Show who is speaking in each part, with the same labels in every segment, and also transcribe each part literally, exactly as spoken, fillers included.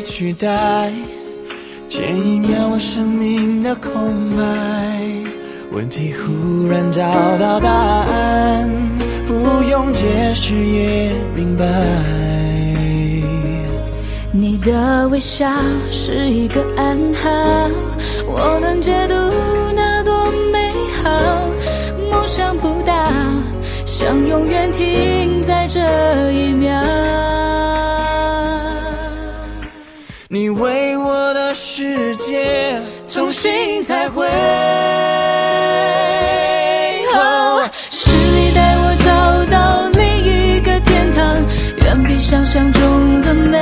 Speaker 1: 取代，前一秒我生命的空白，问题忽然找到答案，不用解释也明白。
Speaker 2: 你的微笑是一个暗号，我能解读那多美好，梦想不大，想永远停在这一秒。
Speaker 1: 你为我的世界重新彩绘，
Speaker 2: 哦，是你带我找到另一个天堂，远比想象中的美。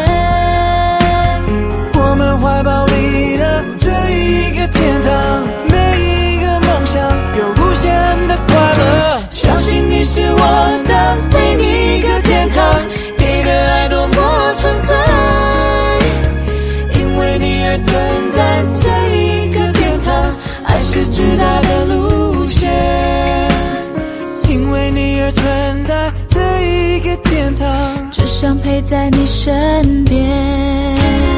Speaker 1: 我们怀抱里的这一个天堂，每一个梦想有无限的快乐。
Speaker 2: 相信你是我的另一个天堂，给的爱多么纯粹，因为你而存在这一个天堂，爱是直达的路线。
Speaker 1: 因为你而存在这一个天堂，
Speaker 2: 只想陪在你身边。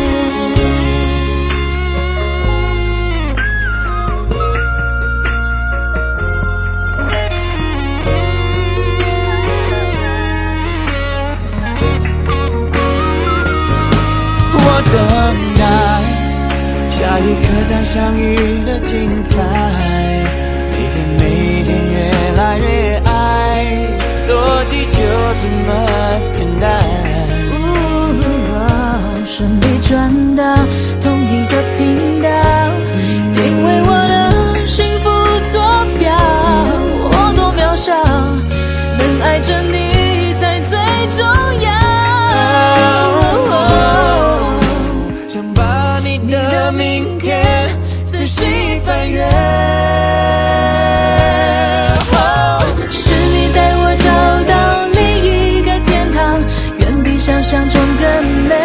Speaker 1: 等待下一刻再相遇的精彩，每天每天越来越爱，逻辑就这么简单。
Speaker 2: 哦，顺利转到同一个频道，定位我的幸福坐标。我多渺小，能爱着你才最重要。
Speaker 1: 明天仔细翻阅，
Speaker 2: 哦，是你带我找到另一个天堂，远比想象中更美。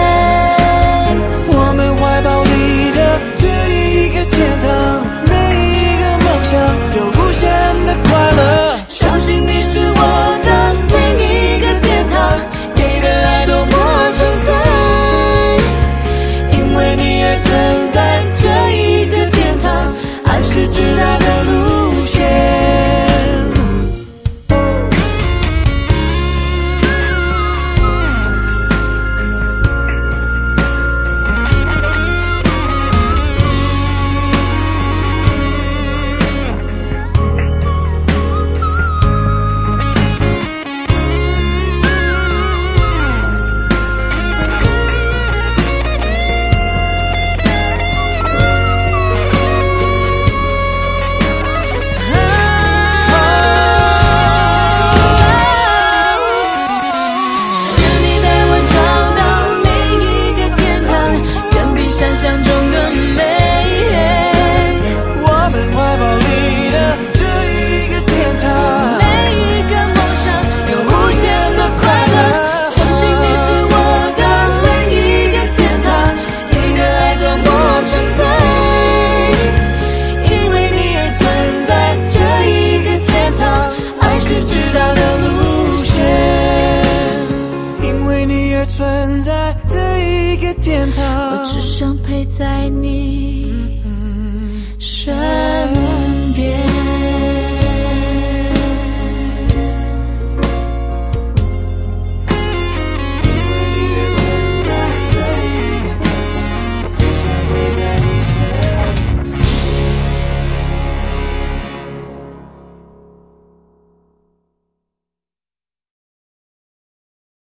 Speaker 1: 我们怀抱里的这一个天堂，每一个梦想有无限的快乐。
Speaker 2: 相信你是我的另一个天堂，给的爱多么纯粹，因为你而存在这一个天堂，爱是直达的路线。
Speaker 1: 存在这一个天堂，
Speaker 2: 我只想陪在你